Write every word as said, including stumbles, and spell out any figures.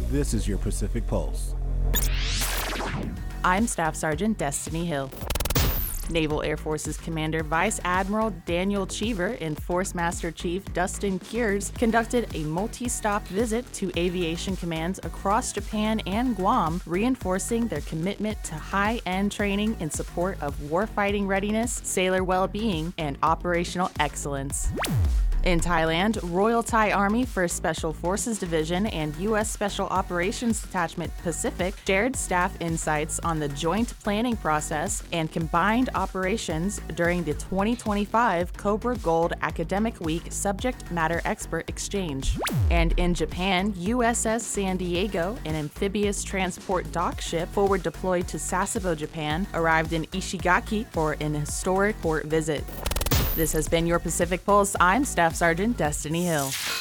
This is your Pacific Pulse. I'm Staff Sergeant Destiny Hill. Naval Air Forces Commander Vice Admiral Daniel Cheever and Force Master Chief Dustin Kures conducted a multi-stop visit to aviation commands across Japan and Guam, reinforcing their commitment to high-end training in support of warfighting readiness, sailor well-being, and operational excellence. In Thailand, Royal Thai Army first Special Forces Division and U S Special Operations Detachment Pacific shared staff insights on the joint planning process and combined operations during the twenty twenty-five Cobra Gold Academic Week Subject Matter Expert Exchange. And in Japan, U S S San Diego, an amphibious transport dock ship forward deployed to Sasebo, Japan, arrived in Ishigaki for an historic port visit. This has been your Pacific Pulse. I'm Staff Sergeant Destiny Hill.